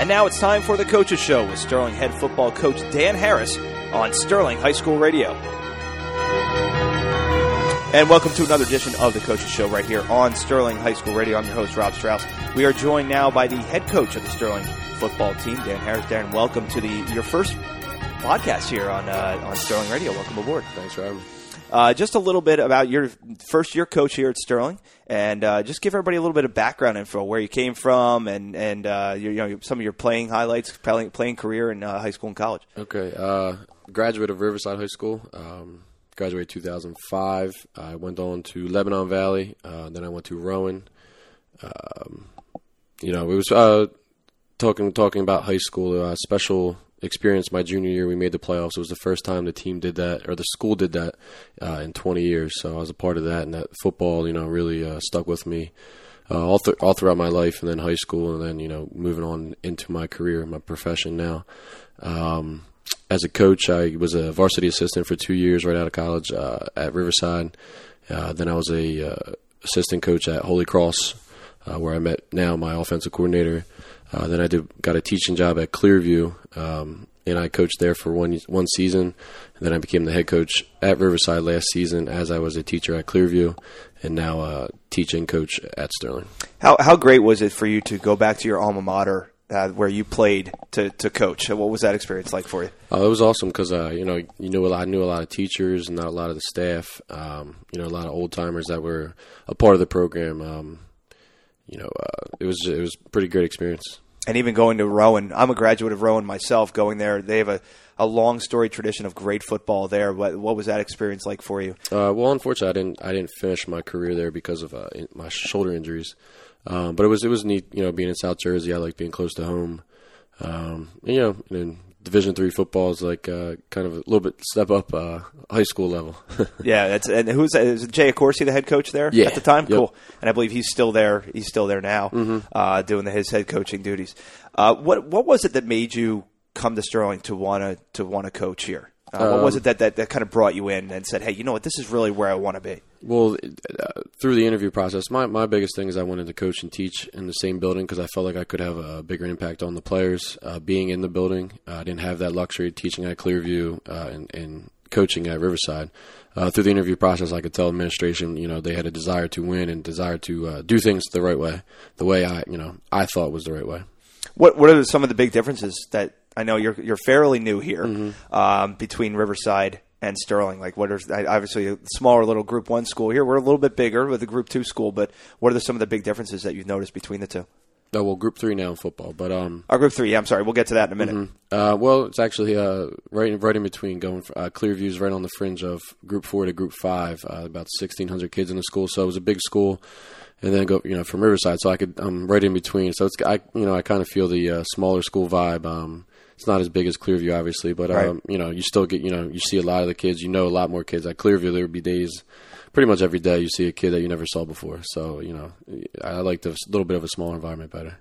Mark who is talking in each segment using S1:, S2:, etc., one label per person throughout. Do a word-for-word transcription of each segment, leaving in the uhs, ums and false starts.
S1: And now it's time for the Coaches Show with Sterling head football coach Dan Harris on Sterling High School Radio. And welcome to another edition of the Coaches Show right here on Sterling High School Radio. I'm your host, Rob Strauss. We are joined now by the head coach of the Sterling football team, Dan Harris. Darren, welcome to the your first podcast here on uh, on Sterling Radio. Welcome aboard.
S2: Thanks, Rob.
S1: Uh, just a little bit about your first year coach here at Sterling, and uh, just give everybody a little bit of background info, where you came from, and and uh, your, you know, some of your playing highlights, playing, playing career in uh, high school and college.
S2: Okay, uh, graduate of Riverside High School. Um, graduated two thousand five. I went on to Lebanon Valley. Uh, then I went to Rowan. Um, you know, it was uh, talking talking about high school. Uh, special experience my junior year. We made the playoffs. It was the first time the team did that, or the school did that, uh, in twenty years. So I was a part of that, and that football, you know, really uh, stuck with me uh, all th- all throughout my life, and then high school, and then, you know, moving on into my career, my profession now. Um, as a coach, I was a varsity assistant for two years right out of college uh, at Riverside. Uh, then I was a uh, assistant coach at Holy Cross, uh, where I met now my offensive coordinator. Uh, then I did got a teaching job at Clearview, um, and I coached there for one one season. And then I became the head coach at Riverside last season, as I was a teacher at Clearview, and now uh, teaching coach at Sterling.
S1: How how great was it for you to go back to your alma mater, uh, where you played, to, to coach? What was that experience like for you?
S2: Uh, it was awesome because uh, you know you knew a lot, I knew a lot of teachers and not a lot of the staff. Um, you know, a lot of old timers that were a part of the program. Um, you know, uh, it was it was a pretty great experience.
S1: And even going to Rowan, I'm a graduate of Rowan myself. Going there, they have a, a long story tradition of great football there. What what was that experience like for you?
S2: Uh, well, unfortunately, I didn't I didn't finish my career there because of uh, in, my shoulder injuries. Um, but it was it was neat, you know, being in South Jersey. I like being close to home. Um, and, you know, and Division three football is like uh, kind of a little bit step up uh, high school level.
S1: Yeah, that's and who's that? Is it Jay Accorsi, the head coach there
S2: yeah.
S1: at the time?
S2: Yep.
S1: Cool. And I believe he's still there. He's still there now,
S2: mm-hmm.
S1: uh, doing the, his head coaching duties. Uh, what what was it that made you come to Sterling to want to to want to coach here? Uh, um, what was it that, that that kind of brought you in and said, hey, you know what, this is really where I want to be?
S2: Well, uh, through the interview process, my, my biggest thing is I wanted to coach and teach in the same building because I felt like I could have a bigger impact on the players uh, being in the building. Uh, I didn't have that luxury of teaching at Clearview uh, and, and coaching at Riverside. Uh, through the interview process, I could tell administration, you know, they had a desire to win and desire to uh, do things the right way, the way I, you know, I thought was the right way.
S1: What What are some of the big differences that I know you're you're fairly new here
S2: mm-hmm.
S1: um, between Riverside and Sterling? Like, what are obviously a smaller little Group One school here? We're a little bit bigger with a Group Two school, but what are the, some of the big differences that you've noticed between the two?
S2: Oh, well, Group Three now in football, but um,
S1: our Group Three. Yeah, I'm sorry, we'll get to that in a minute.
S2: Mm-hmm. Uh, well, it's actually uh, right right in between. Going for, uh, Clearview's right on the fringe of Group Four to Group Five. Uh, about sixteen hundred kids in the school, so it was a big school. And then go, you know, from Riverside, so I could, I'm right in between. So it's, I, you know, I kind of feel the uh, smaller school vibe. Um, it's not as big as Clearview, obviously, but um,
S1: right.
S2: you know, you still get, you know, you see a lot of the kids. You know, a lot more kids at Clearview. There would be days, pretty much every day, you see a kid that you never saw before. So you know, I like the little bit of a smaller environment better.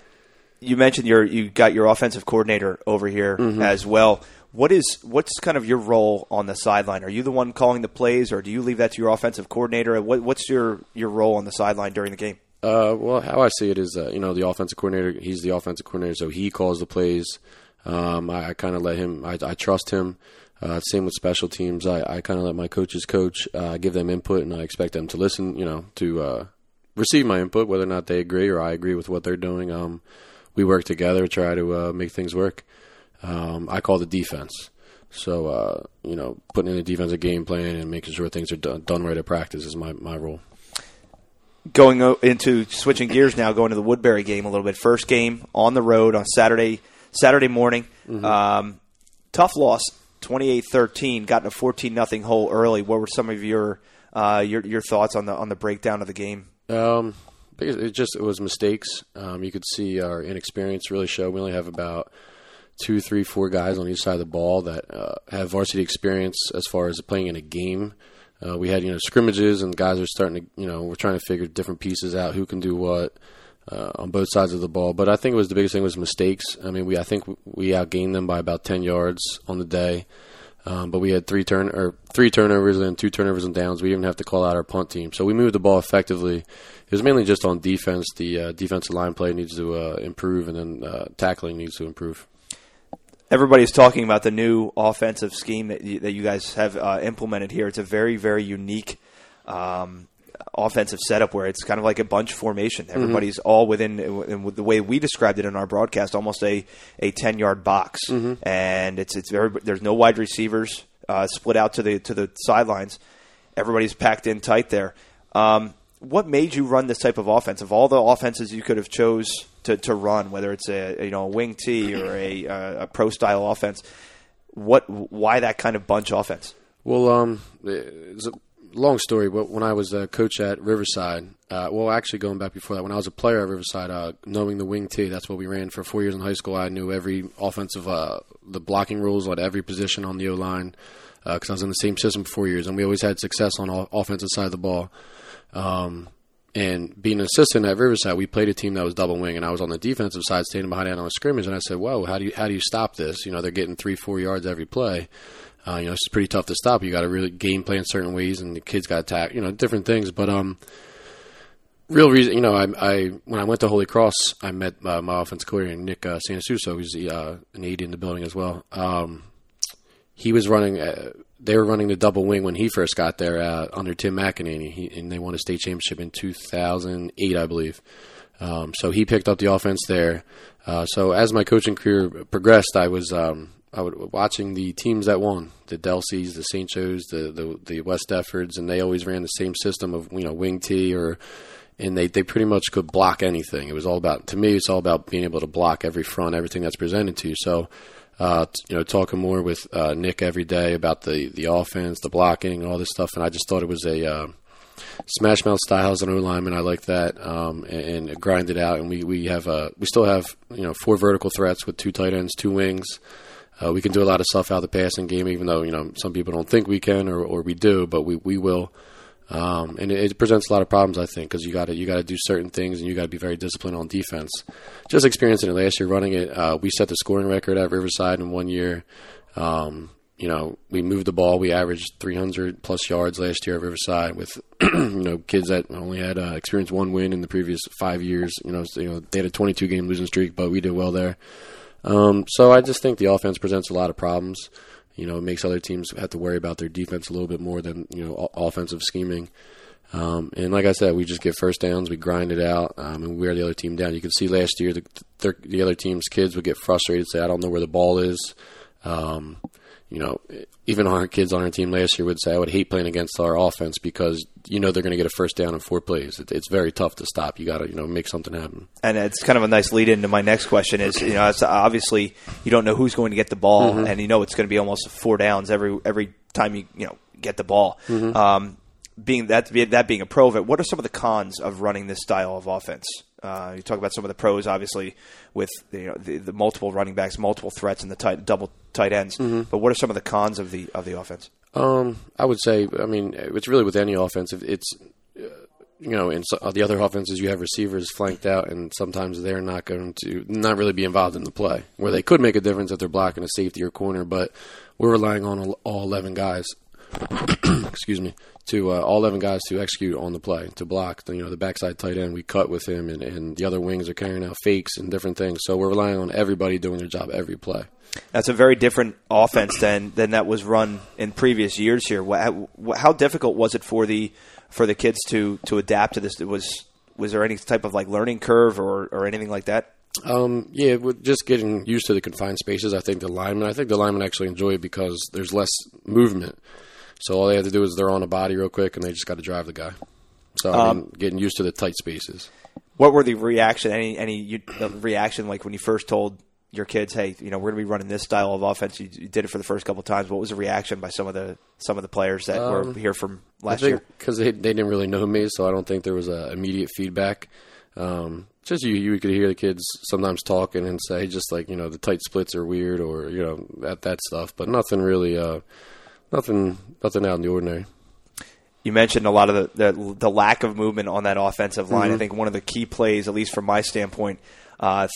S1: You mentioned your you got your offensive coordinator over here
S2: mm-hmm.
S1: as well. What is what's kind of your role on the sideline? Are you the one calling the plays, or do you leave that to your offensive coordinator? What, what's your, your role on the sideline during the game?
S2: Uh, well, how I see it is, uh, you know, the offensive coordinator. He's the offensive coordinator, so he calls the plays. Um, I, I kind of let him. I, I trust him. Uh, same with special teams. I, I kind of let my coaches coach. Uh, I give them input, and I expect them to listen. You know, to uh, receive my input, whether or not they agree or I agree with what they're doing. Um, we work together, try to uh, make things work. Um, I call the defense. So, uh, you know, putting in a defensive game plan and making sure things are done, done right at practice is my, my role.
S1: Going into switching gears now, going to the Woodbury game a little bit. First game on the road on Saturday Saturday morning.
S2: Mm-hmm.
S1: Um, tough loss, twenty-eight thirteen. Got in a fourteen nothing hole early. What were some of your uh, your your thoughts on the on the breakdown of the game?
S2: Um, it just it was mistakes. Um, you could see our inexperience really show. We only have about two, three, four guys on each side of the ball that uh, have varsity experience as far as playing in a game. Uh, we had, you know, scrimmages, and guys are starting to, you know, we're trying to figure different pieces out, who can do what uh, on both sides of the ball. But I think it was the biggest thing was mistakes. I mean, we I think we outgained them by about ten yards on the day. Um, but we had three turn or three turnovers and two turnovers and downs. We didn't have to call out our punt team, so we moved the ball effectively, it was mainly just on defense. The uh, defensive line play needs to uh, improve, and then uh, tackling needs to improve.
S1: Everybody's talking about the new offensive scheme that you, that you guys have uh, implemented here. It's a very, very unique um, offensive setup where it's kind of like a bunch formation. Everybody's mm-hmm. all within, in the way we described it in our broadcast, almost a, a ten-yard box. Mm-hmm. And it's it's very there's no wide receivers uh, split out to the to the sidelines. Everybody's packed in tight there. Um, what made you run this type of offense? Of all the offenses you could have chose to, to run, whether it's a you know a wing T or a, a, a pro style offense, what why that kind of bunch offense?
S2: Well, um, it's a long story, but when I was a coach at Riverside, uh, well, actually going back before that, when I was a player at Riverside, uh, knowing the wing T, that's what we ran for four years in high school. I knew every offensive, uh, the blocking rules at every position on the O line. Because uh, I was in the same system for four years, and we always had success on the offensive side of the ball. Um, and being an assistant at Riverside, we played a team that was double wing, and I was on the defensive side standing behind that on a scrimmage, and I said, whoa, how do you how do you stop this? You know, they're getting three, four yards every play. Uh, you know, it's pretty tough to stop. You got to really game plan certain ways, and the kids got to attack, you know, different things. But um, real reason, you know, I, I when I went to Holy Cross, I met uh, my offensive coordinator, Nick uh, Sanasuso, who's uh, an A D in the building as well. Um, He was running. Uh, they were running the double wing when he first got there uh, under Tim McEnany, he, and they won a state championship in two thousand eight, I believe. Um, so he picked up the offense there. Uh, so as my coaching career progressed, I was um, I was watching the teams that won, the Delseas, the Saint Joe's, the, the the West Effords, and they always ran the same system of you know wing T or. And they, they pretty much could block anything. It was all about, to me, it's all about being able to block every front, everything that's presented to you. So, uh, you know, talking more with uh, Nick every day about the, the offense, the blocking, all this stuff. And I just thought it was a uh, smash mouth style as an O-lineman. I like that, um, and, and grind it out. And we, we have uh, we still have, you know, four vertical threats with two tight ends, two wings. Uh, we can do a lot of stuff out of the passing game, even though, you know, some people don't think we can or, or we do, but we, we will. Um, and it, it presents a lot of problems, I think, because you got to you got to do certain things and you got to be very disciplined on defense. Just experiencing it last year, running it, uh, we set the scoring record at Riverside in one year. Um, you know, we moved the ball. We averaged three hundred plus yards last year at Riverside with you know kids that only had uh, experienced one win in the previous five years. You know, so, you know they had a twenty-two game losing streak, but we did well there. Um, so I just think the offense presents a lot of problems. You know, it makes other teams have to worry about their defense a little bit more than, you know, offensive scheming. Um, and like I said, we just get first downs, we grind it out, um, and we wear the other team down. You can see last year the, the, the other team's kids would get frustrated, say, I don't know where the ball is. Um, you know, even our kids on our team last year would say, I would hate playing against our offense because you know they're going to get a first down in four plays. It, it's very tough to stop. You got to, you know, make something happen. And
S1: it's kind of a nice lead into my next question is, you know, it's obviously you don't know who's going to get the ball, mm-hmm. and you know it's going to be almost four downs every every time you you know get the ball. Mm-hmm. Um, being that that being a pro of it, what are some of the cons of running this style of offense? Uh, you talk about some of the pros, obviously, with you know, the, the multiple running backs, multiple threats, and the tight, double tight ends. Mm-hmm. But what are some of the cons of the of the offense?
S2: Um, I would say, I mean, it's really with any offense. It's uh, you know, in so, the other offenses, you have receivers flanked out, and sometimes they're not going to not really be involved in the play, where they could make a difference if they're blocking a safety or corner. But we're relying on all, all eleven guys. excuse me, to uh, all eleven guys to execute on the play, to block. You know, the backside tight end, we cut with him, and, and the other wings are carrying out fakes and different things. So we're relying on everybody doing their job every play.
S1: That's a very different offense than, than that was run in previous years here. How, how difficult was it for the for the kids to, to adapt to this? Was was there any type of like learning curve or, or anything like that?
S2: Um, yeah, with just getting used to the confined spaces. I think the linemen, I think the linemen actually enjoy it because there's less movement. So all they have to do is they're on a body real quick, and they just got to drive the guy. So I mean, um, getting used to the tight spaces.
S1: What were the reaction? Any any you, the reaction like when you first told your kids, "Hey, you know, we're going to be running this style of offense." You, you did it for the first couple of times. What was the reaction by some of the some of the players that um, were here from last
S2: I think
S1: year?
S2: Because they they didn't really know me, so I don't think there was a immediate feedback. Um, just you you could hear the kids sometimes talking and say just like you know the tight splits are weird or you know that that stuff, but nothing really. Uh, Nothing, nothing out in the ordinary.
S1: You mentioned a lot of the, the, the lack of movement on that offensive line. Mm-hmm. I think one of the key plays, at least from my standpoint, uh,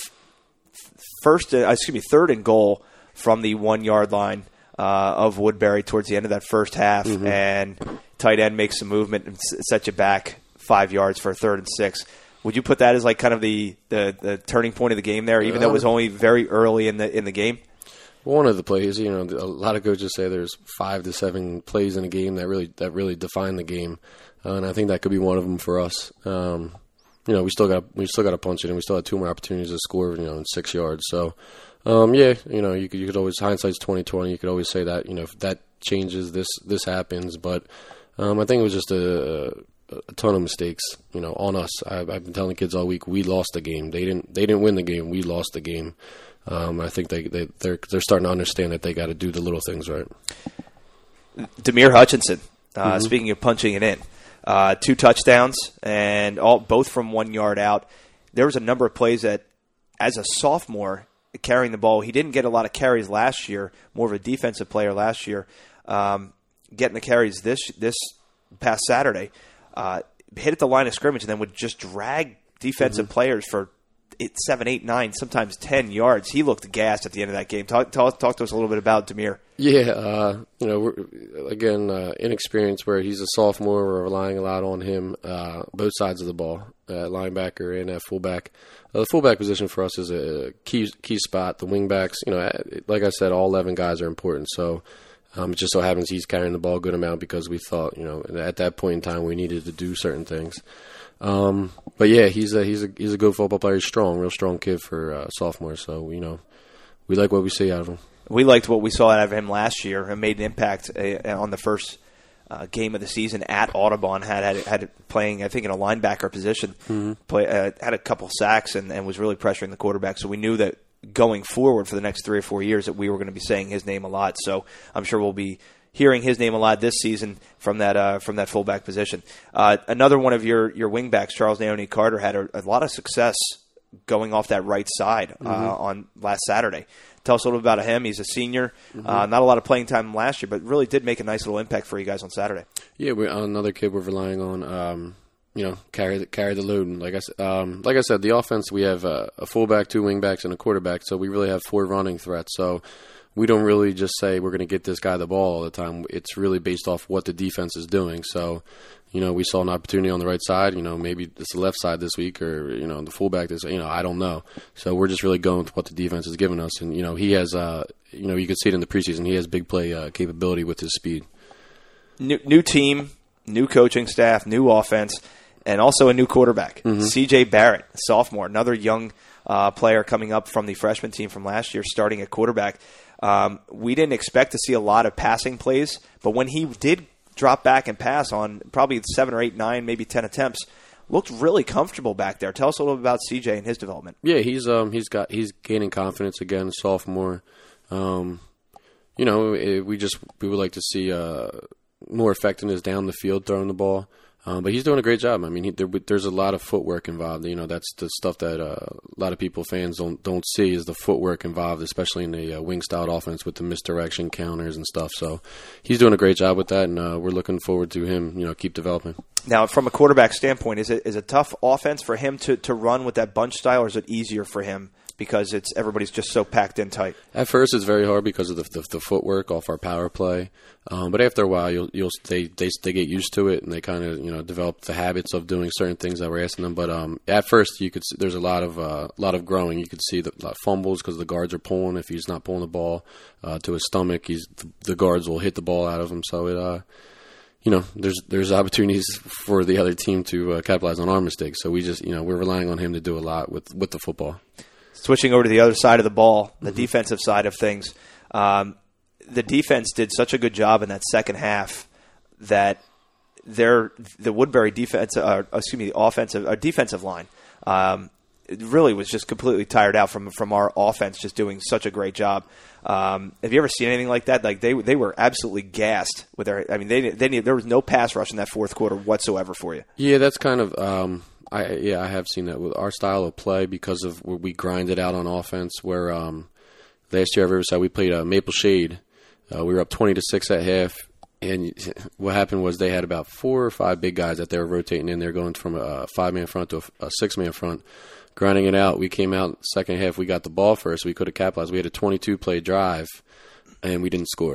S1: first, uh, excuse me, third and goal from the one yard line uh, of Woodbury towards the end of that first half, mm-hmm. and tight end makes some movement and s- set you back five yards for a third and six. Would you put that as like kind of the, the, the turning point of the game there, even um, though it was only very early in the in the game?
S2: One of the plays, you know, a lot of coaches say there's five to seven plays in a game that really that really define the game, uh, and I think that could be one of them for us. Um, you know, we still got we still got to punch it, and we still had two more opportunities to score, you know, in six yards. So, um, yeah, you know, you could you could always hindsight's twenty twenty. You could always say that, you know, if that changes, this this happens. But um, I think it was just a, a ton of mistakes, you know, on us. I, I've been telling kids all week, we lost the game. They didn't they didn't win the game. We lost the game. Um, I think they, they they're they're starting to understand that they got to do the little things right.
S1: Demir Hutchinson, uh,
S2: mm-hmm.
S1: speaking of punching it in, uh, two touchdowns and all both from one yard out. There was a number of plays that, as a sophomore carrying the ball, he didn't get a lot of carries last year. More of a defensive player last year, um, getting the carries this this past Saturday. Uh, hit at the line of scrimmage and then would just drag defensive mm-hmm. players for Eight, seven, eight, nine, sometimes ten yards. He looked gassed at the end of that game. Talk, talk, talk to us a little bit about Demir.
S2: Yeah, uh, you know, we're, again, uh, inexperienced where he's a sophomore. We're relying a lot on him, uh, both sides of the ball, uh, linebacker and at fullback. Uh, the fullback position for us is a key key spot. The wingbacks, you know, like I said, all eleven guys are important. So um, it just so happens he's carrying the ball a good amount because we thought, you know, at that point in time we needed to do certain things. Um, but yeah, he's a he's a he's a good football player. He's strong, real strong kid for uh, sophomore. So you know, we like what we see out of him. We
S1: liked what we saw out of him last year and made an impact uh, on the first uh, game of the season at Audubon. Had had had playing, I think, in a linebacker position. Mm-hmm. Play, uh, had a couple sacks and, and was really pressuring the quarterback. So we knew that going forward for the next three or four years that we were going to be saying his name a lot. So I'm sure we'll be hearing his name a lot this season from that uh, from that fullback position. Uh, another one of your your wingbacks, Charles Naoni Carter, had a, a lot of success going off that right side uh, mm-hmm. on last Saturday. Tell us a little bit about him. He's a senior, mm-hmm. uh, not a lot of playing time last year, but really did make a nice little impact for you guys on Saturday.
S2: Yeah, we're another kid we're relying on. Um, you know, carry the, carry the load. And like I um, like I said, the offense we have uh, a fullback, two wingbacks, and a quarterback, so we really have four running threats. So we don't really just say we're going to get this guy the ball all the time. It's really based off what the defense is doing. So, you know, we saw an opportunity on the right side. You know, maybe it's the left side this week or, you know, the fullback this, you know, I don't know. So we're just really going with what the defense is giving us. And, you know, he has, uh, you know, you can see it in the preseason. He has big play uh, capability with his speed.
S1: New, new team, new coaching staff, new offense, and also a new quarterback. Mm-hmm. C J Barrett, sophomore, another young uh, player coming up from the freshman team from last year, starting at quarterback. Um, we didn't expect to see a lot of passing plays, but when he did drop back and pass on probably seven or eight, nine, maybe ten attempts, looked really comfortable back there. Tell us a little bit about C J and his development.
S2: Yeah, he's um he's got he's gaining confidence again, sophomore. Um, you know, it, we just we would like to see uh, more effectiveness down the field throwing the ball. Um, but he's doing a great job. I mean, he, there, there's a lot of footwork involved. You know, that's the stuff that uh, a lot of people, fans, don't don't see is the footwork involved, especially in the uh, wing-style offense with the misdirection counters and stuff. So he's doing a great job with that, and uh, we're looking forward to him, you know, keep developing.
S1: Now, from a quarterback standpoint, is it is it tough offense for him to, to run with that bunch style, or is it easier for him because it's everybody's just so packed in tight?
S2: At first, it's very hard because of the the, the footwork off our power play. Um, but after a while, you'll you'll they they they get used to it, and they kind of you know develop the habits of doing certain things that we're asking them. But um, at first, you could see, there's a lot of uh, lot of growing. You could see the lot of fumbles because the guards are pulling. If he's not pulling the ball uh, to his stomach, he's the, the guards will hit the ball out of him. So it uh, you know there's there's opportunities for the other team to uh, capitalize on our mistakes. So we just you know we're relying on him to do a lot with with the football.
S1: Switching over to the other side of the ball, the mm-hmm. defensive side of things. Um, the defense did such a good job in that second half that their the Woodbury defense, uh, excuse me, the offensive or defensive line, um, it really was just completely tired out from from our offense just doing such a great job. Um, have you ever seen anything like that? Like they they were absolutely gassed with their. I mean, they they there was no pass rush in that fourth quarter whatsoever for you.
S2: Yeah, that's kind of. Um I yeah, I have seen that with our style of play because of where we grind it out on offense. Where um, last year at Riverside we played uh, Maple Shade, uh, we were up twenty to six at half, and what happened was they had about four or five big guys that they were rotating in. They're going from a five man front to a, a six man front, grinding it out. We came out second half. We got the ball first. We could have capitalized. We had a twenty-two play drive, and we didn't score.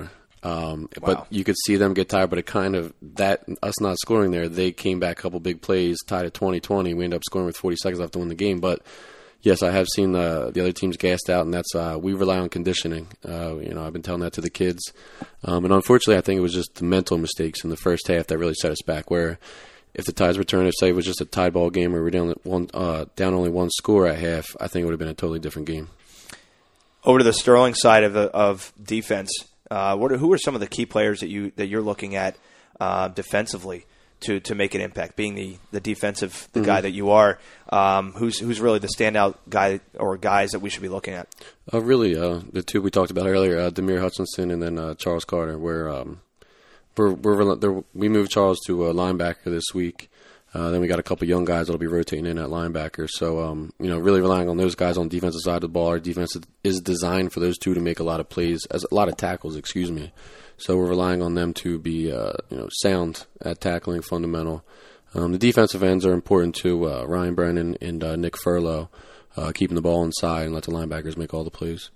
S2: Um,
S1: Wow.
S2: But you could see them get tired. But it kind of that us not scoring there, they came back a couple big plays, tied at twenty twenty. We ended up scoring with forty seconds left to win the game. But yes, I have seen the the other teams gassed out, and that's uh, we rely on conditioning. Uh, you know, I've been telling that to the kids, um, and unfortunately, I think it was just the mental mistakes in the first half that really set us back. Where if the Tides returned, if say it was just a tie ball game where we're down one uh, down only one score at half, I think it would have been a totally different game.
S1: Over to the Sterling side of the, of defense, uh, what are, who are some of the key players that you that you're looking at uh, defensively to, to make an impact? Being the, the defensive the mm-hmm. guy that you are, um, who's who's really the standout guy or guys that we should be looking at?
S2: Uh, really, uh, the two we talked about earlier, uh, Demir Hutchinson and then uh, Charles Carter. Where um, we're, we're we moved Charles to a linebacker this week. Uh, then we got a couple young guys that'll be rotating in at linebacker. So, um, you know, really relying on those guys on the defensive side of the ball. Our defense is designed for those two to make a lot of plays, as a lot of tackles, excuse me. So we're relying on them to be, uh, you know, sound at tackling, fundamental. Um, the defensive ends are important to uh, Ryan Brennan and uh, Nick Furlow, uh, keeping the ball inside and let the linebackers make all the plays.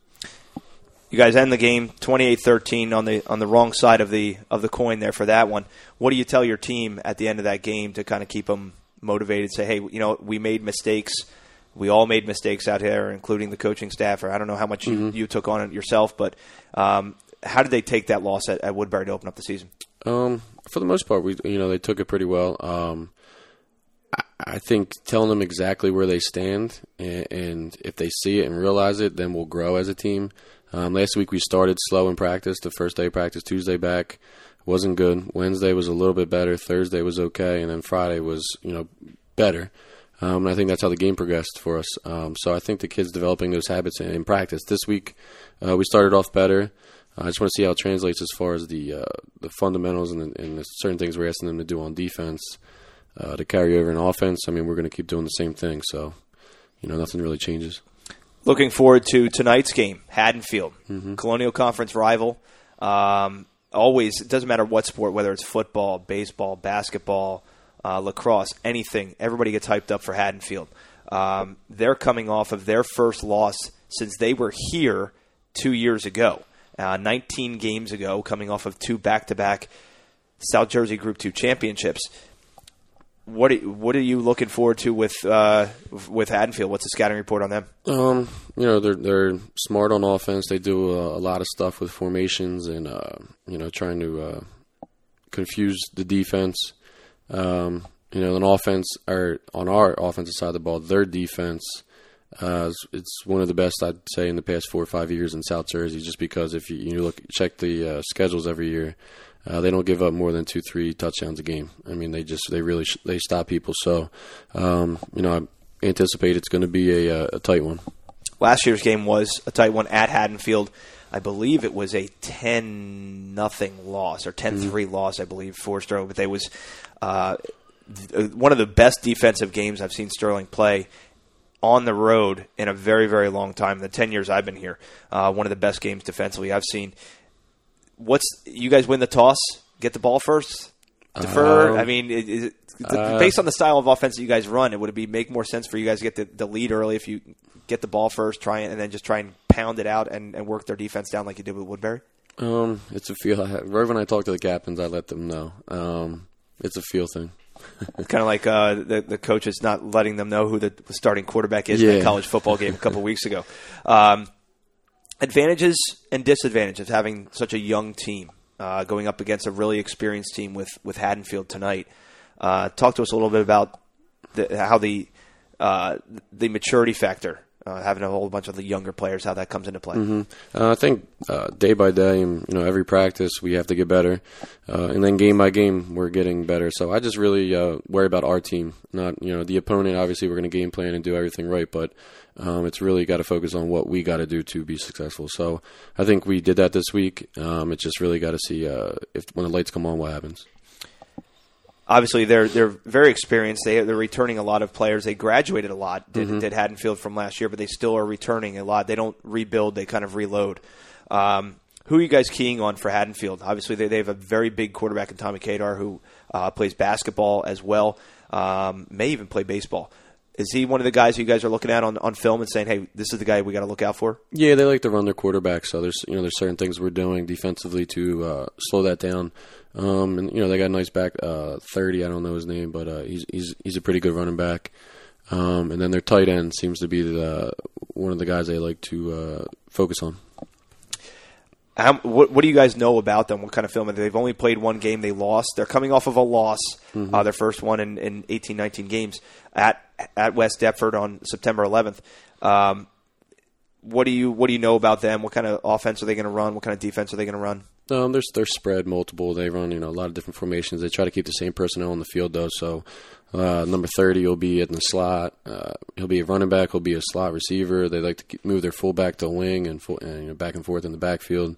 S1: You guys end the game twenty-eight thirteen on the on the wrong side of the of the coin there for that one. What do you tell your team at the end of that game to kind of keep them motivated? Say, hey, you know, we made mistakes. We all made mistakes out here, including the coaching staff. Or I don't know how much you, mm-hmm. you took on it yourself, but um, how did they take that loss at, at Woodbury to open up the season?
S2: Um, for the most part, we you know they took it pretty well. Um, I, I think telling them exactly where they stand, and, and if they see it and realize it, then we'll grow as a team. Um, last week we started slow in practice. The first day of practice, Tuesday back, wasn't good. Wednesday was a little bit better. Thursday was okay, and then Friday was, you know, better. Um, and I think that's how the game progressed for us. Um, so I think the kids developing those habits in, in practice. This week uh, we started off better. Uh, I just want to see how it translates as far as the uh, the fundamentals and, and the certain things we're asking them to do on defense uh, to carry over in offense. I mean, we're going to keep doing the same thing. So, you know, nothing really changes.
S1: Looking forward to tonight's game, Haddonfield,
S2: mm-hmm.
S1: Colonial Conference rival. Um, always, it doesn't matter what sport, whether it's football, baseball, basketball, uh, lacrosse, anything. Everybody gets hyped up for Haddonfield. Um, they're coming off of their first loss since they were here two years ago, uh, nineteen games ago, coming off of two back-to-back South Jersey Group two championships. What are, what are you looking forward to with uh, with Haddonfield? What's the scouting report on them?
S2: Um, you know, they're they're smart on offense. They do a, a lot of stuff with formations and uh, you know, trying to uh, confuse the defense. Um, you know, on offense or on our offensive side of the ball, their defense uh, it's one of the best I'd say in the past four or five years in South Jersey. Just because if you, you look check the uh, schedules every year. Uh, they don't give up more than two, three touchdowns a game. I mean, they just they really sh- they stop people. So, um, you know, I anticipate it's going to be a, a tight one.
S1: Last year's game was a tight one at Haddonfield. I believe it was a ten nothing loss or ten three mm-hmm. loss. I believe for Sterling, but they was uh, th- one of the best defensive games I've seen Sterling play on the road in a very very long time. In the ten years I've been here, uh, one of the best games defensively I've seen. What's you guys win the toss? Get the ball first? Defer?
S2: Um,
S1: I mean, is, is,
S2: uh,
S1: based on the style of offense that you guys run, it would it be make more sense for you guys to get the, the lead early if you get the ball first, try it, and then just try and pound it out and, and work their defense down like you did with Woodbury?
S2: Um, it's a feel. I have. Right when I talk to the captains, I let them know. Um, it's a feel thing.
S1: It's kind of like uh, the the coaches not letting them know who the starting quarterback is
S2: yeah.
S1: in a college football game a couple weeks ago. Um, advantages and disadvantages of having such a young team uh, going up against a really experienced team with, with Haddonfield tonight. Uh, talk to us a little bit about the, how the uh, the maturity factor, uh, having a whole bunch of the younger players, how that comes into play.
S2: Mm-hmm. Uh, I think uh, day by day, and you know, every practice we have to get better, uh, and then game by game we're getting better. So I just really uh, worry about our team, not you know the opponent. Obviously, we're going to game plan and do everything right, but um, it's really got to focus on what we got to do to be successful. So I think we did that this week. Um, it's just really got to see uh, if when the lights come on, what happens.
S1: Obviously, they're they're very experienced. They they're returning a lot of players. They graduated a lot. Did,
S2: mm-hmm.
S1: did Haddonfield from last year, but they still are returning a lot. They don't rebuild; they kind of reload. Um, who are you guys keying on for Haddonfield? Obviously, they they have a very big quarterback in Tommy Kadar who uh, plays basketball as well. Um, may even play baseball. Is he one of the guys you guys are looking at on, on film and saying, hey, this is the guy we got to look out for?
S2: Yeah, they like to run their quarterback, so there's you know there's certain things we're doing defensively to uh, slow that down. Um, and you know they got a nice back, uh, thirty. I don't know his name, but uh, he's he's he's a pretty good running back. Um, and then their tight end seems to be the one of the guys they like to uh, focus on.
S1: How, what, what do you guys know about them? What kind of film? They've only played one game. They lost. They're coming off of a loss, mm-hmm. uh, their first one in, in eighteen, nineteen games at at West Deptford on September eleventh. Um, what do you what do you know about them? What kind of offense are they going to run? What kind of defense are they going to run?
S2: Um, they're, they're spread multiple. They run you know a lot of different formations. They try to keep the same personnel on the field, though. So uh, number thirty will be in the slot. Uh, he'll be a running back. He'll be a slot receiver. They like to keep, move their fullback to a wing and, full, and you know, back and forth in the backfield.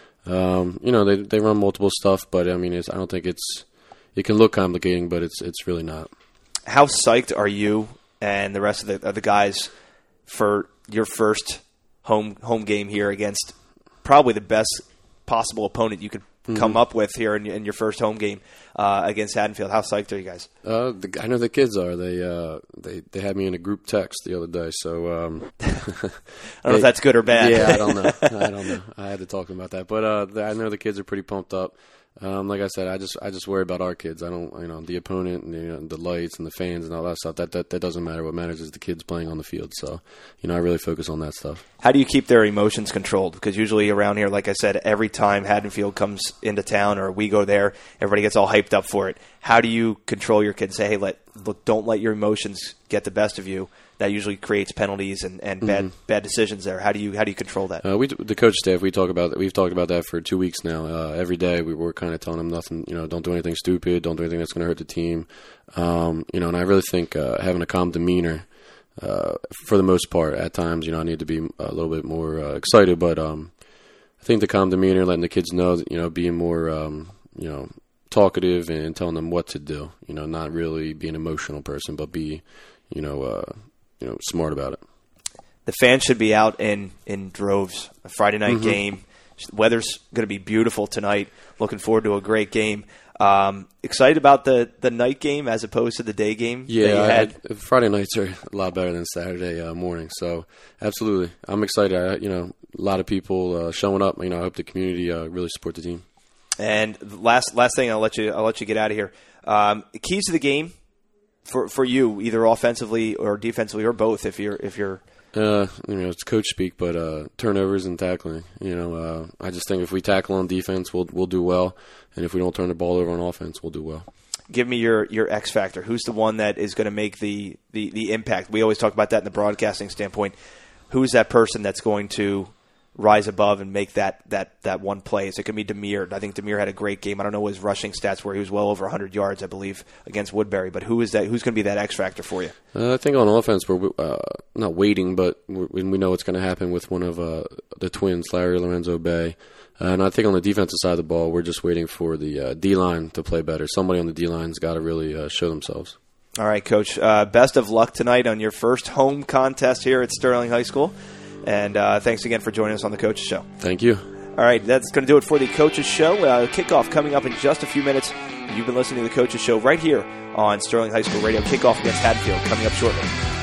S2: Um, you know they they run multiple stuff, but I mean it's, I don't think it's it can look complicating, but it's it's really not.
S1: How psyched are you and the rest of the, of the guys for your first home home game here against probably the best possible opponent you could mm-hmm. come up with here in, in your first home game uh, against Haddonfield? How psyched are you guys?
S2: Uh, the, I know the kids are. They uh, they they had me in a group text the other day, so um,
S1: I don't they, know if that's good or bad.
S2: Yeah, I don't know. I don't know. I had to talk to them about that, but uh, the, I know the kids are pretty pumped up. Um, like I said, I just I just worry about our kids. I don't, you know, the opponent, and, you know, the lights and the fans and all that stuff. That, that that doesn't matter. What matters is the kids playing on the field. So, you know, I really focus on that stuff.
S1: How do you keep their emotions controlled? Because usually around here, like I said, every time Haddonfield comes into town or we go there, everybody gets all hyped up for it. How do you control your kids? Say, hey, let look, don't let your emotions get the best of you. That usually creates penalties and, and bad mm-hmm. bad decisions there. How do you how do you control that?
S2: Uh, we the coach staff we talk about we've talked about that for two weeks now. Uh, every day we were kind of telling them nothing. You know, don't do anything stupid. Don't do anything that's going to hurt the team. Um, you know, and I really think uh, having a calm demeanor uh, for the most part. At times, you know, I need to be a little bit more uh, excited, but um, I think the calm demeanor, letting the kids know, that, you know, being more um, you know talkative and telling them what to do. You know, not really be an emotional person, but be you know. Uh, You know, smart about it.
S1: The fans should be out in, in droves. A Friday night mm-hmm. game. The weather's going to be beautiful tonight. Looking forward to a great game. Um, excited about the, the night game as opposed to the day game?
S2: Yeah,
S1: that you had?
S2: I, Friday nights are a lot better than Saturday uh, morning. So, absolutely, I'm excited. I, you know, a lot of people uh, showing up. You know, I hope the community uh, really support the team. And
S1: last last thing, I'll let you I'll let you get out of here. Um, keys to the game. For for you, either offensively or defensively or both, if you're if you're,
S2: uh, you know, it's coach speak, but uh, turnovers and tackling. You know, uh, I just think if we tackle on defense, we'll we'll do well, and if we don't turn the ball over on offense, we'll do well.
S1: Give me your, your X factor. Who's the one that is going to make the, the, the impact? We always talk about that in the broadcasting standpoint. Who's that person that's going to rise above and make that that that one play? Is it going to be Demir? I think Demir had a great game. I don't know his rushing stats where he was well over one hundred yards, I believe, against Woodbury. But who is that? Who's going to be that X factor for you?
S2: Uh, I think on offense we're uh, not waiting, but we, we know what's going to happen with one of uh, the twins, Larry Lorenzo Bay. Uh, and I think on the defensive side of the ball, we're just waiting for the uh, D-line to play better. Somebody on the D-line's got to really uh, show themselves.
S1: All right, Coach. Uh, best of luck tonight on your first home contest here at Sterling High School. And uh, thanks again for joining us on the Coach's Show.
S2: Thank you.
S1: All right, that's going to do it for the Coach's Show. Uh, kickoff coming up in just a few minutes. You've been listening to the Coach's Show right here on Sterling High School Radio. Kickoff against Haddonfield coming up shortly.